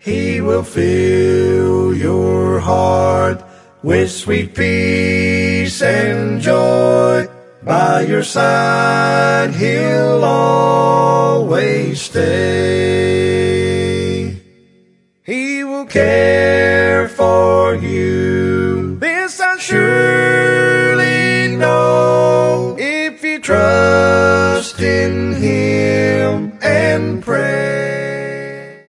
He will fill your heart with sweet peace and joy. By your side He'll always stay. He will care for you. This I surely know. If you trust in Him and pray.